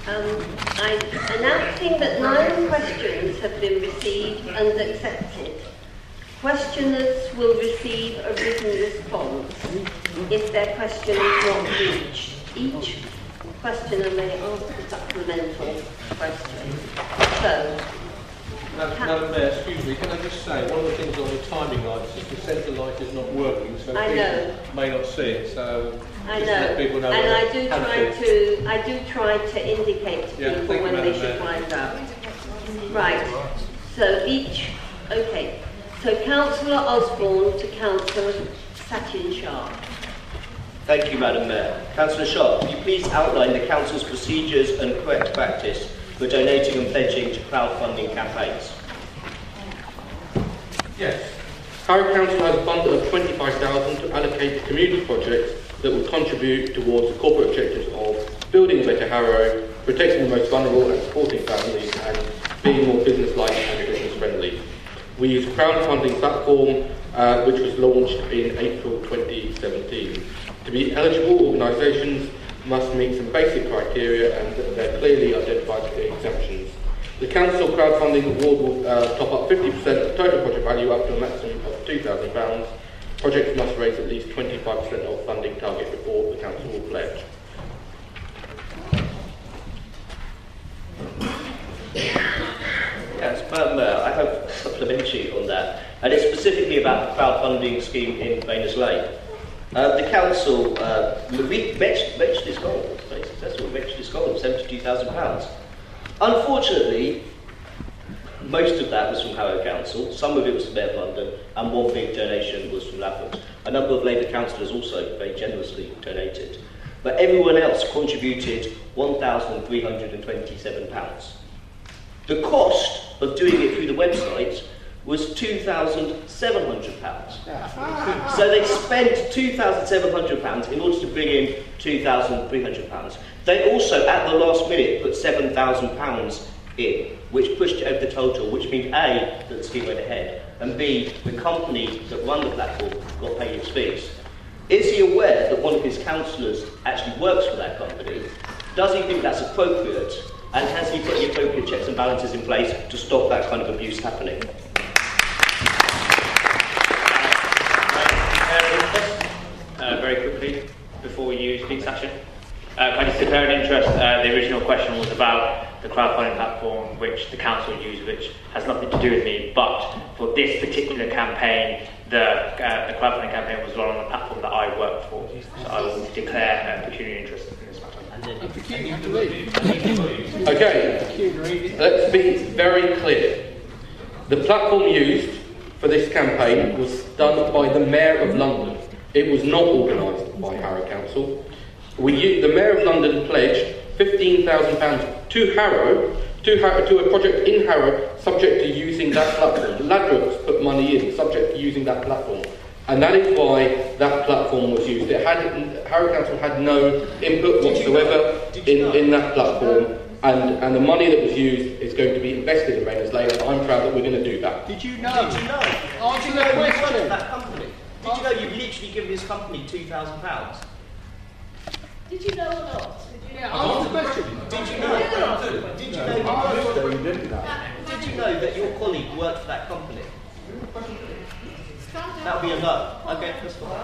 I'm announcing that 9 questions have been received and accepted. Questioners will receive a written response if their question is not reached. Each questioner may ask a supplemental question. So, Madam Mayor, excuse me, can I just say, one of the things on the timing lights is the centre light is not working, so people may not see it, so I know, let people know. And I do try to indicate to people when they should wind up. Right, so so Councillor Osborne to Councillor Satin Sharp. Thank you, Madam Mayor. Councillor Sharp, could you please outline the Council's procedures and correct practice for donating and pledging to crowdfunding campaigns? Yes. Harrow Council has a fund of £25,000 to allocate to community projects that will contribute towards the corporate objectives of building a better Harrow, protecting the most vulnerable and supporting families, and being more business-like and business-friendly. We use a crowdfunding platform which was launched in April 2017. To be eligible, organisations must meet some basic criteria and they're clearly identified exemptions. The Council crowdfunding award will top up 50% of total project value up to a maximum of £2,000. Projects must raise at least 25% of funding target before the Council will pledge. Yes, Madam Mayor, I have a supplementary on that, and it's specifically about the crowdfunding scheme in Bayners Lane. The Council reached its goal, it was very successful, reached its goal of £72,000. Unfortunately, most of that was from Harrow Council, some of it was from Mayor of London, and one big donation was from Ladbrokes. A number of Labour councillors also very generously donated. But everyone else contributed £1,327. The cost of doing it through the website was £2,700. So they spent £2,700 in order to bring in £2,300. They also, at the last minute, put £7,000 in, which pushed it over the total, which means A, that the scheme went ahead, and B, the company that run the platform got paid its fees. Is he aware that one of his councillors actually works for that company? Does he think that's appropriate? And has he put the appropriate checks and balances in place to stop that kind of abuse happening? Very quickly, before you speak, Sasha. I just declare an interest. The original question was about the crowdfunding platform which the council used, which has nothing to do with me, but for this particular campaign, the crowdfunding campaign was run on a platform that I work for. So I will declare a pecuniary interest in this matter. Okay, let's be very clear. The platform used for this campaign was done by the Mayor of London. It was not organised by Harrow Council. The Mayor of London pledged £15,000 to Harrow, to a project in Harrow, subject to using that platform. Ladbrokes put money in, subject to using that platform. And that is why that platform was used. Harrow Council had no input whatsoever in that platform. And the money that was used is going to be invested in Bayners Lane, and I'm proud that we're going to do that. Did you know? Answer the question. That company. Did you know you've literally given this company £2,000? Did you know or not? Answer the question. Did you know? Did you know that your colleague worked for that company? That would be a no. Okay, first of all.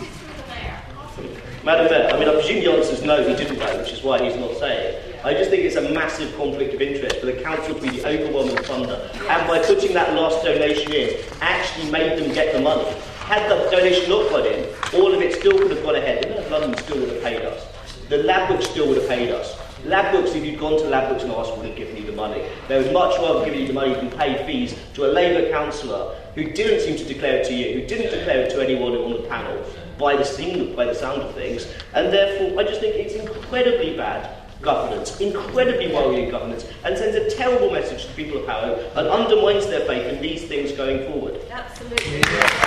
Madam Mayor, I presume the answer is no, he didn't know, which is why he's not saying it. I just think it's a massive conflict of interest for the council to be the overwhelming funder, and by putting that last donation in, actually made them get the money. Had the donation not gone in, all of it still would have gone ahead. The Mayor of London still would have paid us. The Ladbrokes still would have paid us. Ladbrokes, if you'd gone to Ladbrokes and asked, would have given you the money. They would much rather give you the money than pay fees to a Labour councillor who didn't seem to declare it to you, who didn't declare it to anyone on the panel, by the sound of things. And therefore, I just think it's incredibly bad governance, incredibly worrying governance, and sends a terrible message to the people of Harrow and undermines their faith in these things going forward. Absolutely.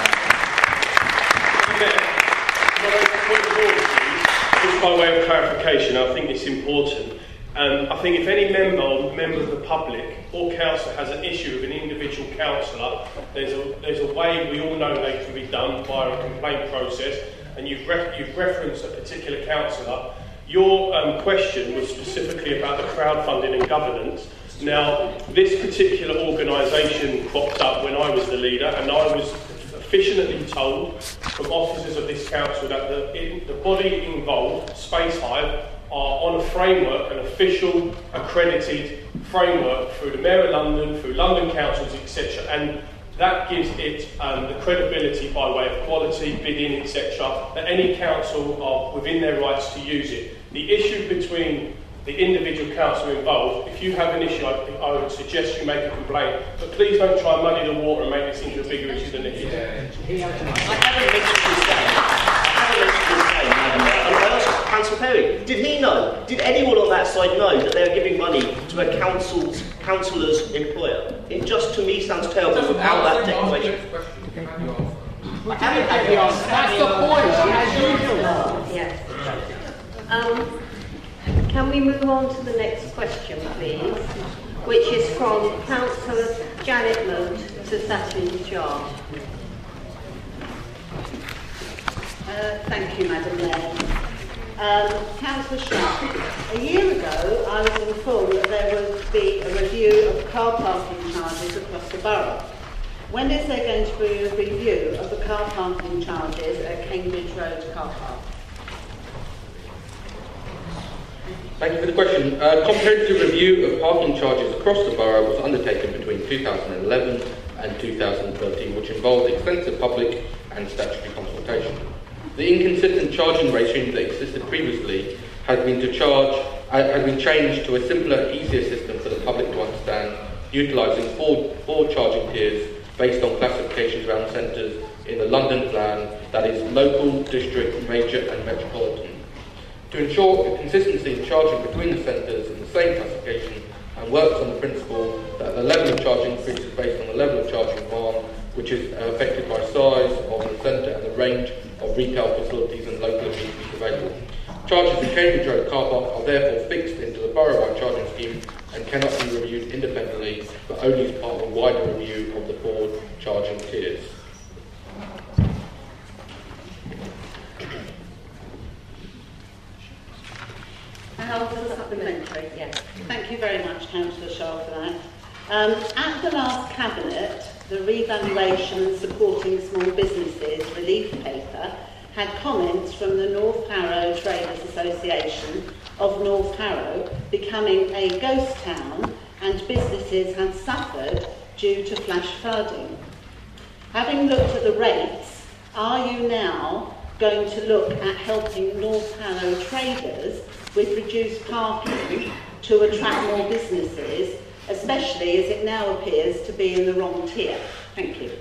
Just by way of clarification, I think it's important. I think if any member or member of the public or councillor has an issue with an individual councillor, there's a way we all know they can be done via a complaint process, and you've referenced a particular councillor. Your question was specifically about the crowdfunding and governance. Now, this particular organisation cropped up when I was the leader, and I was efficiently told from officers of this council that the body involved, Space Hive, are on a framework, an official accredited framework through the Mayor of London, through London councils, etc. And that gives it the credibility by way of quality, bidding, etc., that any council are within their rights to use it. The issue between the individual council involved, if you have an issue, I would suggest you make a complaint, but please don't try and muddy the water and make this into a bigger issue than it is. I haven't mentioned his name, Madam Mayor. I asked Councillor Perry, did he know? Did anyone on that side know that they were giving money to a councillor's employer? It just, to me, sounds terrible without that declaration. That's the point, as usual. Yes. Can we move on to the next question, please, which is from Councillor Janet Moat to Satin Jar. Thank you, Madam Mayor. Councillor Sharp, a year ago I was informed that there would be a review of car parking charges across the borough. When is there going to be a review of the car parking charges at Cambridge Road car park? Thank you for the question. A comprehensive review of parking charges across the borough was undertaken between 2011 and 2013, which involved extensive public and statutory consultation. The inconsistent charging regime that existed previously has been changed to a simpler, easier system for the public to understand, utilising four charging tiers based on classifications around centres in the London plan, that is local, district, major and metropolitan. To ensure a consistency in charging between the centres in the same classification, and works on the principle that the level of charging increase is based on the level of charging demand, which is affected by size of the centre and the range of retail facilities and local amenities available. Charges in Cambridge Road car park are therefore fixed into the borough-wide charging scheme and cannot be reviewed independently, but only as part of a wider review of the four charging tiers. Supplementary. Yes. Thank you very much, Councillor Shaw, for that. At the last Cabinet, the Revaluation and Supporting Small Businesses relief paper had comments from the North Harrow Traders Association of North Harrow becoming a ghost town, and businesses had suffered due to flash flooding. Having looked at the rates, are you now going to look at helping North Harrow traders with reduced parking to attract more businesses, especially as it now appears to be in the wrong tier? Thank you.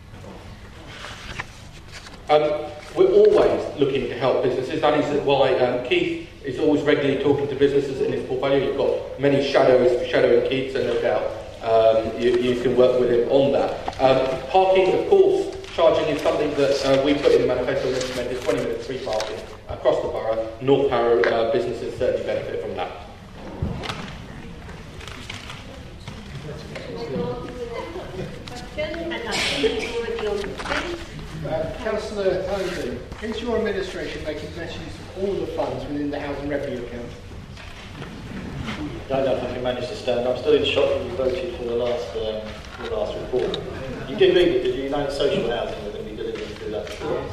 We're always looking to help businesses. That is why Keith is always regularly talking to businesses in his portfolio. You've got many shadowing Keith, so no doubt you can work with him on that. Parking, of course, charging is something that we put in the manifesto and implemented 20 minutes free parking across the borough. North Harrow businesses certainly benefit from that. Councillor Townsend, is your administration making best use of all the funds within the housing revenue account? I don't think we managed to stand. I'm still in shock that you voted for the last report. You did read it, did you? You know social housing was going to be delivered through that report.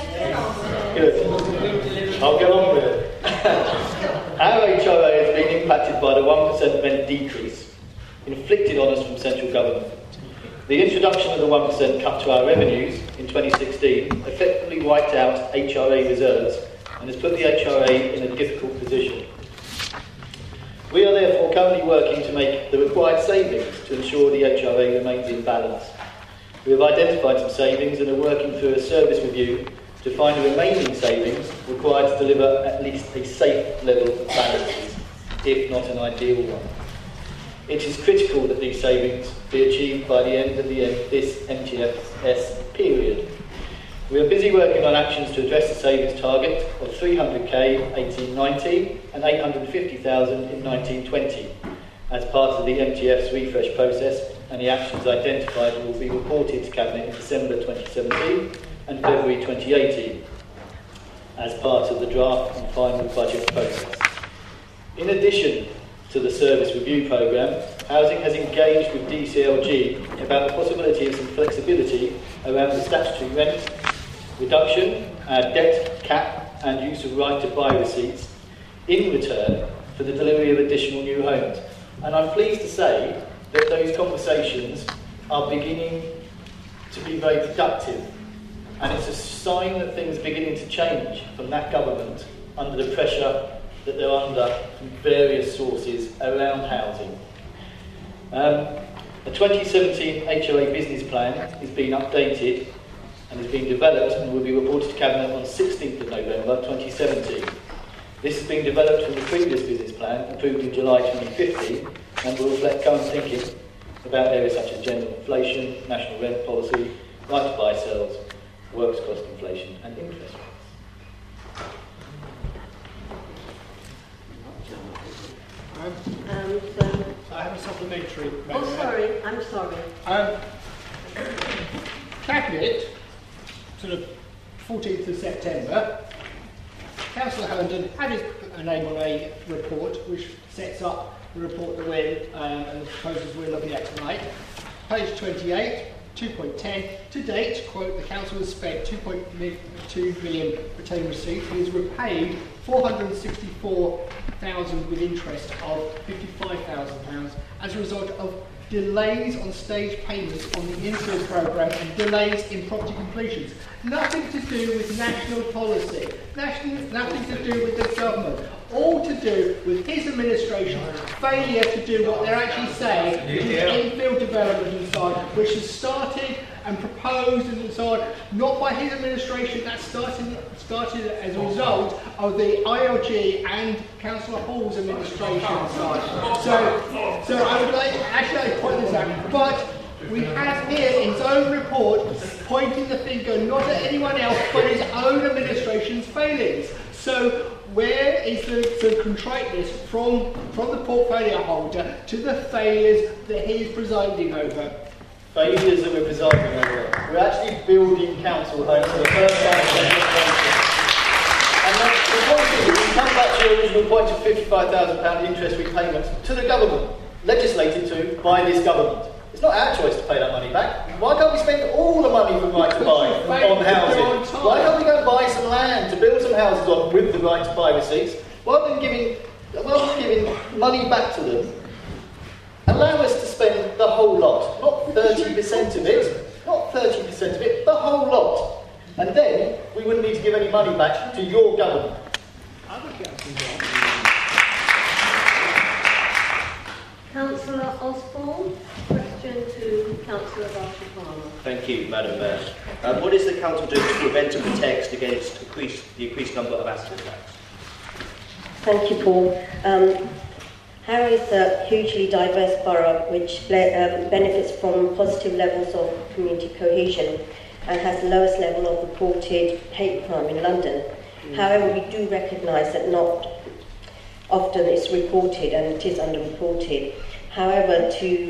Good. I'll get on with it. Our HRA has been impacted by the 1% rent decrease inflicted on us from central government. The introduction of the 1% cut to our revenues in 2016 effectively wiped out HRA reserves and has put the HRA in a difficult position. We are therefore currently working to make the required savings to ensure the HRA remains in balance. We have identified some savings and are working through a service review to find the remaining savings required to deliver at least a safe level of balances, if not an ideal one. It is critical that these savings be achieved by the end of this MTFS period. We are busy working on actions to address the savings target of 300k 18-19 and 850,000 in 19-20 as part of the MTF's refresh process, and the actions identified will be reported to Cabinet in December 2017 and February 2018. as part of the draft and final budget process. In addition to the service review programme, Housing has engaged with DCLG about the possibility of some flexibility around the statutory rent reduction, debt cap and use of right to buy receipts in return for the delivery of additional new homes. And I'm pleased to say that those conversations are beginning to be very productive, and it's a sign that things are beginning to change from that government under the pressure that they're under from various sources around housing. The 2017 HOA business plan is being updated and is being developed and will be reported to Cabinet on 16th of November 2017. This has been developed from the previous business plan, approved in July 2015, and will reflect current thinking about areas such as general inflation, national rent policy, right to buy sales, works cost inflation and interest rates. I have a supplementary. Oh, sorry, I'm sorry. Cabinet, sort of 14th of September, Councillor Herndon had his name on a report which sets up the report that we're and the proposals we're looking at tonight. Page 28, 2.10. To date, quote, the council has spent 2.2 million retained receipts and has repaid 464,000 with interest of £55,000 as a result of delays on stage payments on the infill programme and delays in property completions. Nothing to do with national policy, nothing to do with the government, all to do with his administration's failure to do what they're actually saying, which is infill development and so on, which has started and proposed and so on, not by his administration, that started as a result of the ILG and Councillor Hall's administration side. So I would like, actually I point this out, but we have here his own report pointing the finger not at anyone else but his own administration's failings. So where is the contriteness from the portfolio holder to the failures that he is presiding over? Failures that we're presiding over. We're actually building council homes for the first time in and the point is, we come back to your original point of £55,000 interest repayments to the government, legislated to by this government. It's not our choice to pay that money back. Why can't we spend all the money from right to buy on housing? Why can't we go and buy some land to build some houses on with the right to buy receipts, rather than giving money back to them? Allow us to spend the whole lot, not 30% of it, the whole lot. And then we wouldn't need to give any money back to your government. Councillor Osborne, question to Councillor Bartley-Palmer. Thank you, Madam Mayor. What is the council doing to prevent and protect against the increased number of asset attacks? Thank you, Paul. Harrow is a hugely diverse borough which benefits from positive levels of community cohesion and has the lowest level of reported hate crime in London. However, we do recognise that not often it's reported and it is underreported. However,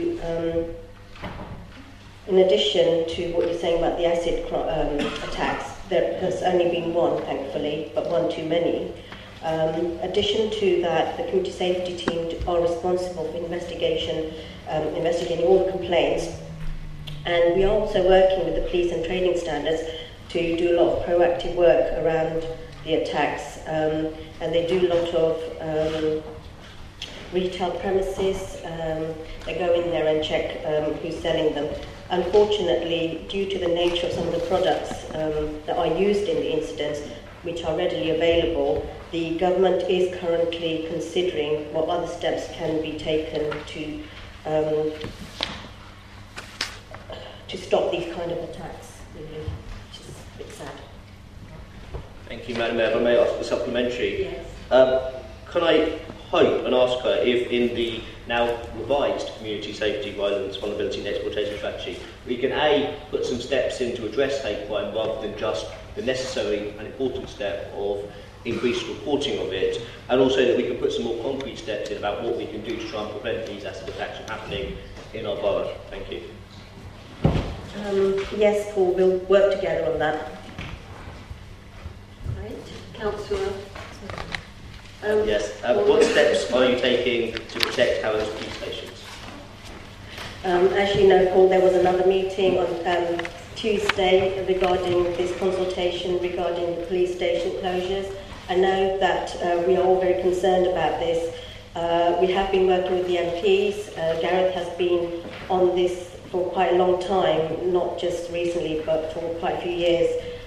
in addition to what you're saying about the acid attacks, there has only been one, thankfully, but one too many. Addition to that, the community safety team are responsible for investigating all the complaints, and we are also working with the police and training standards to do a lot of proactive work around the attacks, and they do a lot of retail premises. They go in there and check who's selling them. Unfortunately, due to the nature of some of the products that are used in the incidents, which are readily available, the government is currently considering what other steps can be taken to stop these kind of attacks, really, which is a bit sad. Thank you, Madam Mayor. If I may ask a supplementary. Yes. Can I hope and ask her if in the now revised Community Safety, Violence, Vulnerability and Exploitation Strategy, we can A, put some steps in to address hate crime rather than just the necessary and important step of increased reporting of it, and also that we can put some more concrete steps in about what we can do to try and prevent these acid attacks from happening in our borough. Thank you. Yes, Paul, we'll work together on that. Right. Councillor. Yes. What steps are you taking to protect Harrow's police stations? As you know, Paul, there was another meeting on Tuesday regarding this consultation regarding the police station closures. I know that we are all very concerned about this. We have been working with the MPs. Gareth has been on this for quite a long time, not just recently, but for quite a few years.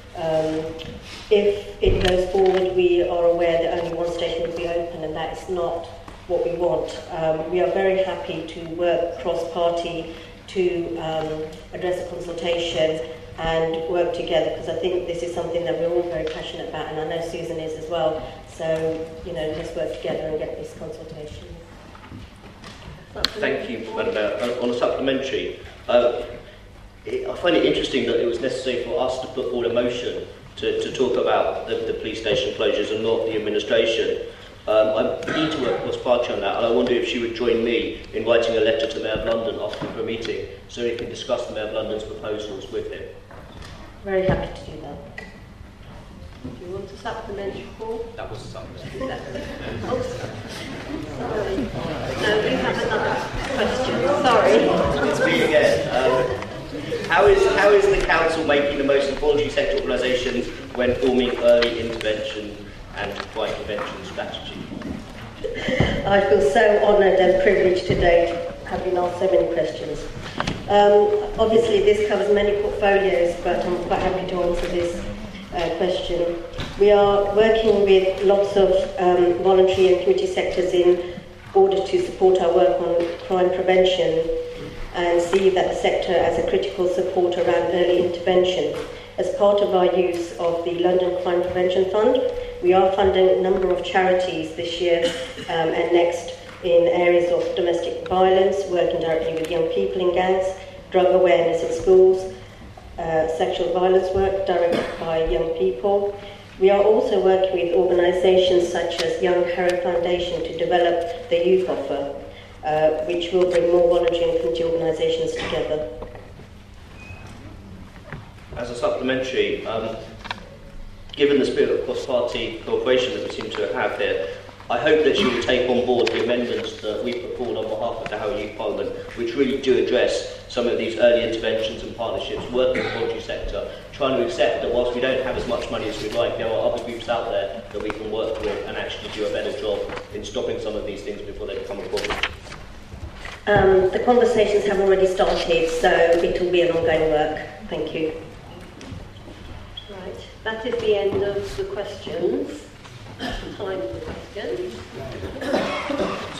If it goes forward, we are aware that only one station will be open, and that is not what we want. We are very happy to work cross-party to address the consultation and work together, because I think this is something that we're all very passionate about, and I know Susan is as well. So, let's work together and get this consultation. Thank you, Madam Mayor. On a supplementary, I find it interesting that it was necessary for us to put forward a motion to talk about the police station closures and not the administration. I'm keen to work cross-party on that, and I wonder if she would join me in writing a letter to the Mayor of London asking for a meeting so we can discuss the Mayor of London's proposals with him. Very happy to do that. Do you want a supplementary, Paul? That was a supplementary. Oh, sorry. No, we have another question. Sorry. It's me again. How is the council making the most of voluntary sector organisations when forming early intervention and crime prevention strategy? I feel so honoured and privileged today to have been asked so many questions. Obviously, this covers many portfolios, but I'm quite happy to answer this question. We are working with lots of voluntary and community sectors in order to support our work on crime prevention and see that the sector as a critical support around early intervention. As part of our use of the London Crime Prevention Fund, we are funding a number of charities this year and next in areas of domestic violence, working directly with young people in gangs, drug awareness in schools, sexual violence work directed by young people. We are also working with organisations such as Young Harrow Foundation to develop the youth offer, which will bring more voluntary and community organisations together. As a supplementary, given the spirit of cross-party cooperation that we seem to have here, I hope that you will take on board the amendments that we put forward on behalf of the Harrow Youth Parliament, which really do address some of these early interventions and partnerships, working with the voluntary sector, trying to accept that whilst we don't have as much money as we'd like, there are other groups out there that we can work with and actually do a better job in stopping some of these things before they become a problem. The conversations have already started, so it will be an ongoing work. Thank you. Right, that is the end of the questions. Time for questions.